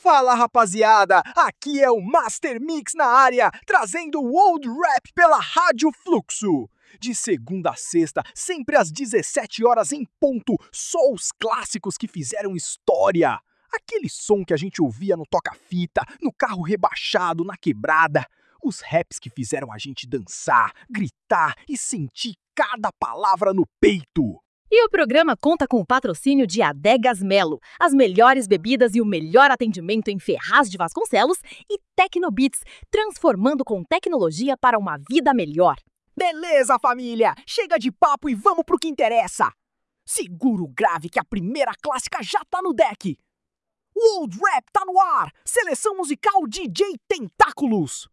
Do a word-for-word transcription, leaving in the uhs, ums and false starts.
Fala rapaziada, aqui é o Master Mix na área, trazendo o Old Rap pela Rádio Fluxo. De segunda a sexta, sempre às dezessete horas em ponto, só os clássicos que fizeram história. Aquele som que a gente ouvia no toca-fita, no carro rebaixado, na quebrada. Os raps que fizeram a gente dançar, gritar e sentir cada palavra no peito. E o programa conta com o patrocínio de Adegas Melo, as melhores bebidas e o melhor atendimento em Ferraz de Vasconcelos, e Tecnobits, transformando com tecnologia para uma vida melhor. Beleza, família! Chega de papo e vamos pro que interessa! Segura o grave que a primeira clássica já tá no deck! O Old Rap tá no ar! Seleção musical D J Tentáculos!